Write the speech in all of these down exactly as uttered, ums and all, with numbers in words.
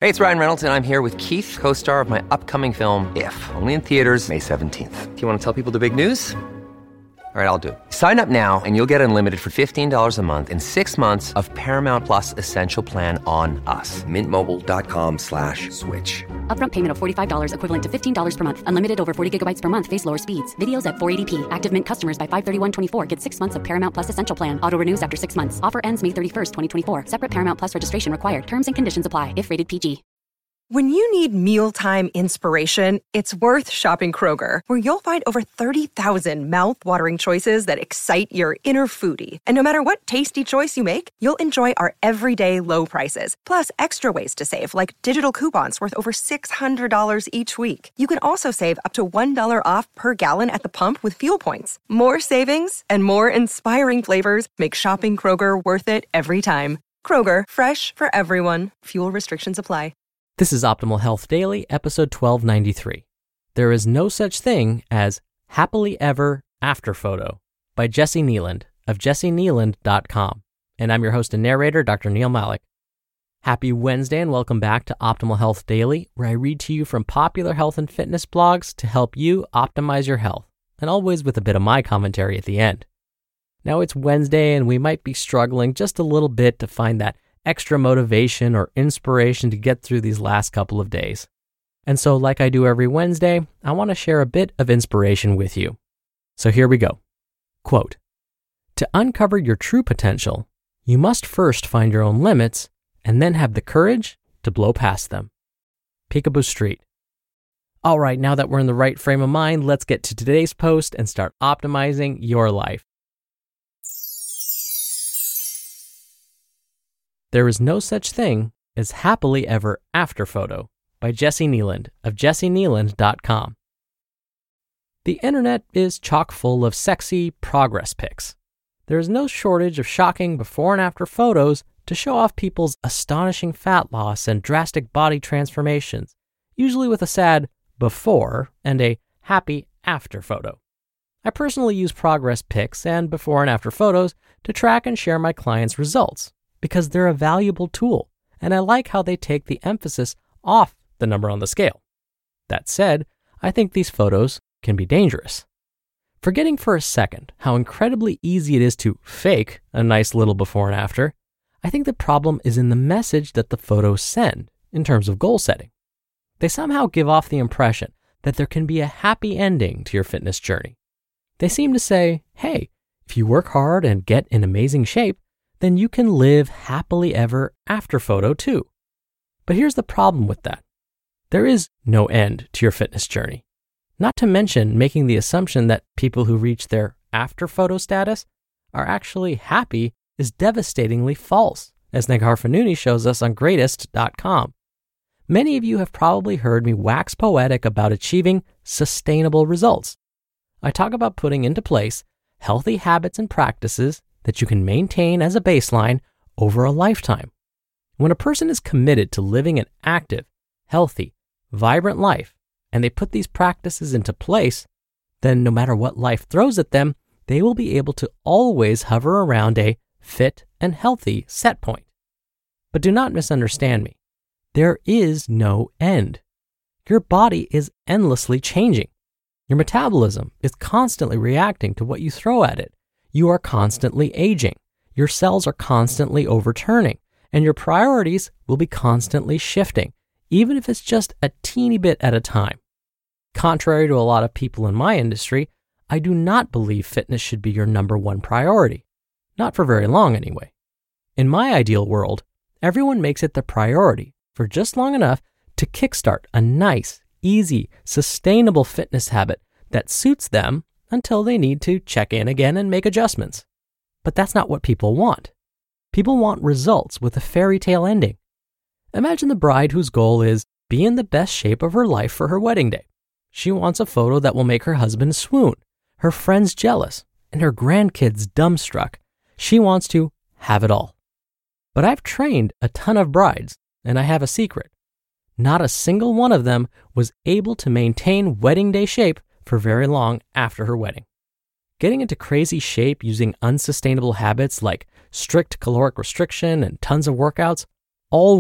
Hey, it's Ryan Reynolds, and I'm here with Keith, co-star of my upcoming film, If, only in theaters May seventeenth. Do you want to tell people the big news? All right, I'll do it. Sign up now and you'll get unlimited for fifteen dollars a month and six months of Paramount Plus Essential Plan on us. Mint Mobile dot com slash switch. Upfront payment of forty-five dollars equivalent to fifteen dollars per month. Unlimited over forty gigabytes per month. Face lower speeds. Videos at four eighty p. Active Mint customers by five thirty-one twenty-four get six months of Paramount Plus Essential Plan. Auto renews after six months. Offer ends May thirty-first, twenty twenty-four. Separate Paramount Plus registration required. Terms and conditions apply if rated P G. When you need mealtime inspiration, it's worth shopping Kroger, where you'll find over thirty thousand mouth-watering choices that excite your inner foodie. And no matter what tasty choice you make, you'll enjoy our everyday low prices, plus extra ways to save, like digital coupons worth over six hundred dollars each week. You can also save up to one dollar off per gallon at the pump with fuel points. More savings and more inspiring flavors make shopping Kroger worth it every time. Kroger, fresh for everyone. Fuel restrictions apply. This is Optimal Health Daily, episode twelve ninety-three. There is no such thing as Happily Ever After Photo by Jesse Kneeland of jesse kneeland dot com. And I'm your host and narrator, Doctor Neil Malik. Happy Wednesday and welcome back to Optimal Health Daily, where I read to you from popular health and fitness blogs to help you optimize your health, and always with a bit of my commentary at the end. Now it's Wednesday and we might be struggling just a little bit to find that extra motivation or inspiration to get through these last couple of days. And so, like I do every Wednesday, I want to share a bit of inspiration with you. So here we go. Quote, "To uncover your true potential, you must first find your own limits and then have the courage to blow past them." Peekaboo Street. All right, now that we're in the right frame of mind, let's get to today's post and start optimizing your life. There is no such thing as Happily Ever After Photo by Jesse Kneeland of jesse kneeland dot com. The internet is chock full of sexy progress pics. There is no shortage of shocking before and after photos to show off people's astonishing fat loss and drastic body transformations, usually with a sad before and a happy after photo. I personally use progress pics and before and after photos to track and share my clients' results, because they're a valuable tool, and I like how they take the emphasis off the number on the scale. That said, I think these photos can be dangerous. Forgetting for a second how incredibly easy it is to fake a nice little before and after, I think the problem is in the message that the photos send in terms of goal setting. They somehow give off the impression that there can be a happy ending to your fitness journey. They seem to say, hey, if you work hard and get in amazing shape, then you can live happily ever after photo too. But here's the problem with that. There is no end to your fitness journey. Not to mention making the assumption that people who reach their after photo status are actually happy is devastatingly false, as Negar Fonooni shows us on greatest dot com. Many of you have probably heard me wax poetic about achieving sustainable results. I talk about putting into place healthy habits and practices that you can maintain as a baseline over a lifetime. When a person is committed to living an active, healthy, vibrant life, and they put these practices into place, then no matter what life throws at them, they will be able to always hover around a fit and healthy set point. But do not misunderstand me. There is no end. Your body is endlessly changing. Your metabolism is constantly reacting to what you throw at it. You are constantly aging, your cells are constantly overturning, and your priorities will be constantly shifting, even if it's just a teeny bit at a time. Contrary to a lot of people in my industry, I do not believe fitness should be your number one priority. Not for very long anyway. In my ideal world, everyone makes it the priority for just long enough to kickstart a nice, easy, sustainable fitness habit that suits them until they need to check in again and make adjustments. But that's not what people want. People want results with a fairy tale ending. Imagine the bride whose goal is be in the best shape of her life for her wedding day. She wants a photo that will make her husband swoon, her friends jealous, and her grandkids dumbstruck. She wants to have it all. But I've trained a ton of brides, and I have a secret. Not a single one of them was able to maintain wedding day shape for very long after her wedding. Getting into crazy shape using unsustainable habits like strict caloric restriction and tons of workouts always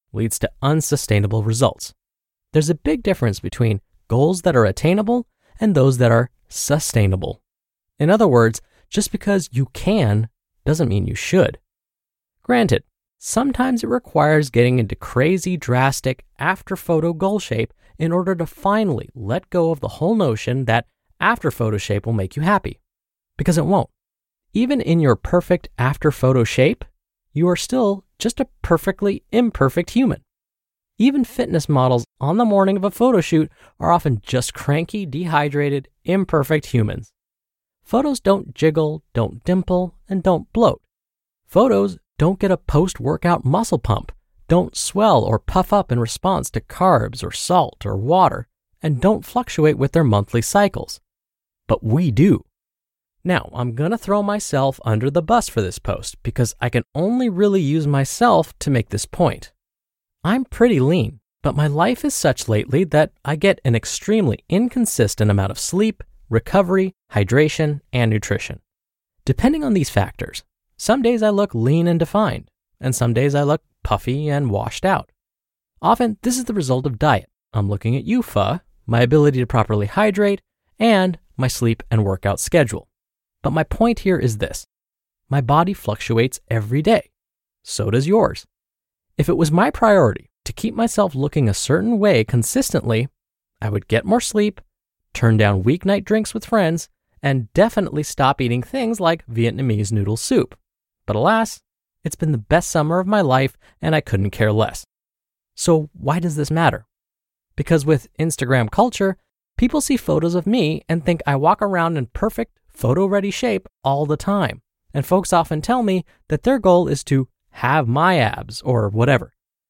leads to unsustainable results. There's a big difference between goals that are attainable and those that are sustainable. In other words, just because you can doesn't mean you should. Granted, sometimes it requires getting into crazy, drastic after-photo goal shape in order to finally let go of the whole notion that after-photo shape will make you happy. Because it won't. Even in your perfect after-photo shape, you are still just a perfectly imperfect human. Even fitness models on the morning of a photo shoot are often just cranky, dehydrated, imperfect humans. Photos don't jiggle, don't dimple, and don't bloat. Photos don't get a post-workout muscle pump, don't swell or puff up in response to carbs or salt or water, and don't fluctuate with their monthly cycles. But we do. Now, I'm going to throw myself under the bus for this post because I can only really use myself to make this point. I'm pretty lean, but my life is such lately that I get an extremely inconsistent amount of sleep, recovery, hydration, and nutrition. Depending on these factors, some days I look lean and defined, and some days I look puffy and washed out. Often, this is the result of diet. I'm looking at you, Pho, my ability to properly hydrate, and my sleep and workout schedule. But my point here is this. My body fluctuates every day. So does yours. If it was my priority to keep myself looking a certain way consistently, I would get more sleep, turn down weeknight drinks with friends, and definitely stop eating things like Vietnamese noodle soup. But alas, it's been the best summer of my life and I couldn't care less. So why does this matter? Because with Instagram culture, people see photos of me and think I walk around in perfect, photo-ready shape all the time. And folks often tell me that their goal is to have my abs or whatever.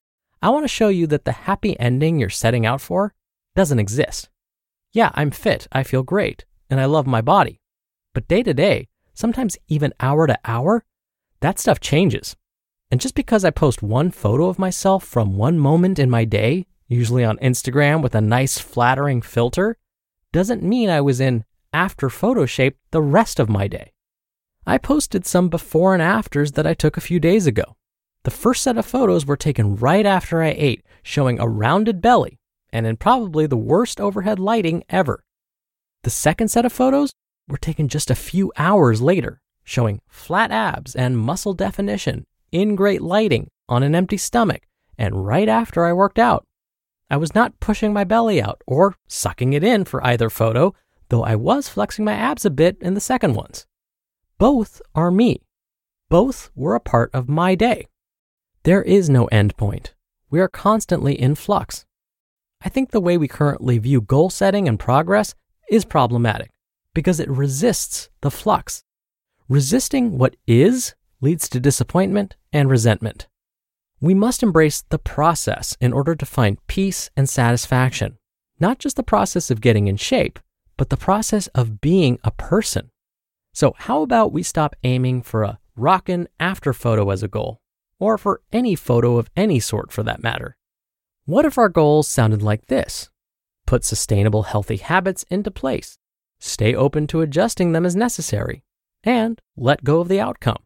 I want to show you that the happy ending you're setting out for doesn't exist. Yeah, I'm fit, I feel great, and I love my body. But day to day, sometimes even hour to hour, that stuff changes. And just because I post one photo of myself from one moment in my day, usually on Instagram with a nice flattering filter, doesn't mean I was in after photo shape the rest of my day. I posted some before and afters that I took a few days ago. The first set of photos were taken right after I ate, showing a rounded belly and in probably the worst overhead lighting ever. The second set of photos were taken just a few hours later, showing flat abs and muscle definition in great lighting on an empty stomach and right after I worked out. I was not pushing my belly out or sucking it in for either photo, though I was flexing my abs a bit in the second ones. Both are me. Both were a part of my day. There is no end point. We are constantly in flux. I think the way we currently view goal setting and progress is problematic because it resists the flux. Resisting what is leads to disappointment and resentment. We must embrace the process in order to find peace and satisfaction, not just the process of getting in shape, but the process of being a person. So how about we stop aiming for a rockin' after photo as a goal, or for any photo of any sort for that matter? What if our goals sounded like this? Put sustainable, healthy habits into place, stay open to adjusting them as necessary, and let go of the outcome.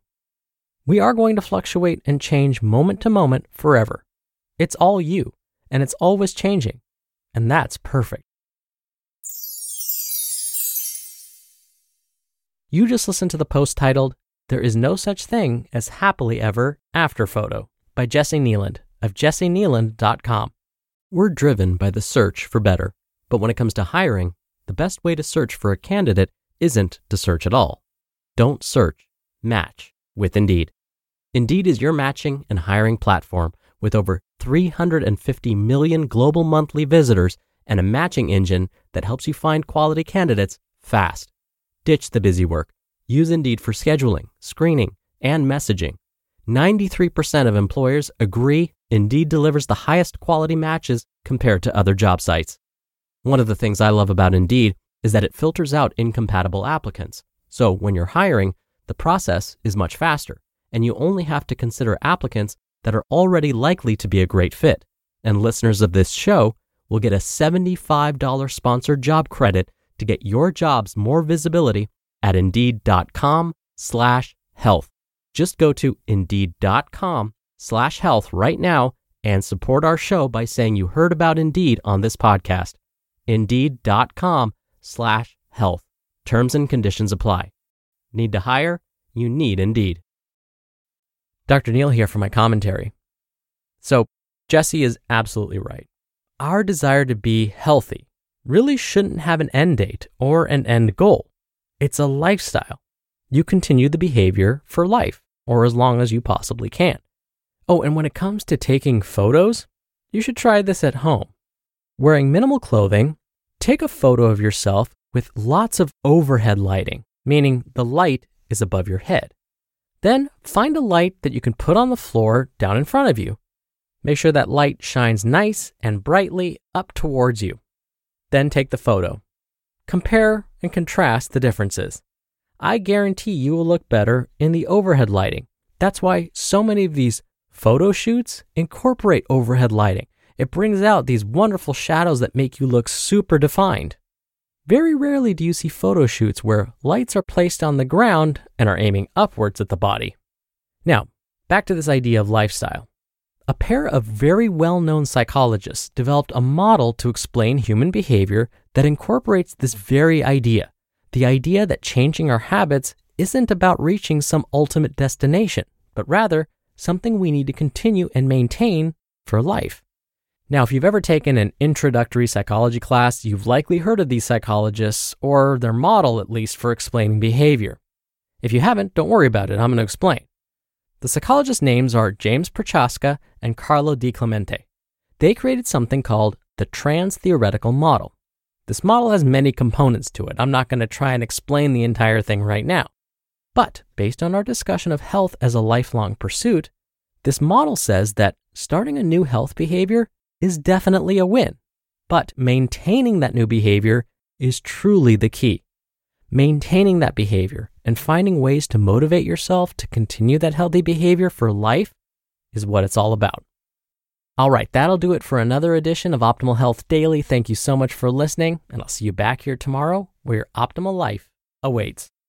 We are going to fluctuate and change moment to moment forever. It's all you, and it's always changing, and that's perfect. You just listened to the post titled, "There is no such thing as happily ever after photo" by Jesse Kneeland of jesse kneeland dot com. We're driven by the search for better, but when it comes to hiring, the best way to search for a candidate isn't to search at all. Don't search, match with Indeed. Indeed is your matching and hiring platform with over three hundred fifty million global monthly visitors and a matching engine that helps you find quality candidates fast. Ditch the busy work. Use Indeed for scheduling, screening, and messaging. ninety-three percent of employers agree Indeed delivers the highest quality matches compared to other job sites. One of the things I love about Indeed is that it filters out incompatible applicants. So when you're hiring, the process is much faster, and you only have to consider applicants that are already likely to be a great fit. And listeners of this show will get a seventy-five dollars sponsored job credit to get your jobs more visibility at indeed.com slash health. Just go to indeed.com slash health right now and support our show by saying you heard about Indeed on this podcast. Indeed.com slash health. Terms and conditions apply. Need to hire? You need Indeed. Doctor Neal here for my commentary. So, Jesse is absolutely right. Our desire to be healthy really shouldn't have an end date or an end goal. It's a lifestyle. You continue the behavior for life, or as long as you possibly can. Oh, and when it comes to taking photos, you should try this at home. Wearing minimal clothing, take a photo of yourself with lots of overhead lighting, meaning the light is above your head. Then find a light that you can put on the floor down in front of you. Make sure that light shines nice and brightly up towards you. Then take the photo. Compare and contrast the differences. I guarantee you will look better in the overhead lighting. That's why so many of these photo shoots incorporate overhead lighting. It brings out these wonderful shadows that make you look super defined. Very rarely do you see photo shoots where lights are placed on the ground and are aiming upwards at the body. Now, back to this idea of lifestyle. A pair of very well-known psychologists developed a model to explain human behavior that incorporates this very idea, the idea that changing our habits isn't about reaching some ultimate destination, but rather something we need to continue and maintain for life. Now, if you've ever taken an introductory psychology class, you've likely heard of these psychologists, or their model at least, for explaining behavior. If you haven't, don't worry about it, I'm going to explain. The psychologists' names are James Prochaska and Carlo Di Clemente. They created something called the trans-theoretical model. This model has many components to it. I'm not going to try and explain the entire thing right now. But based on our discussion of health as a lifelong pursuit, this model says that starting a new health behavior is definitely a win, but maintaining that new behavior is truly the key. Maintaining that behavior and finding ways to motivate yourself to continue that healthy behavior for life is what it's all about. All right, that'll do it for another edition of Optimal Health Daily. Thank you so much for listening, and I'll see you back here tomorrow where your optimal life awaits.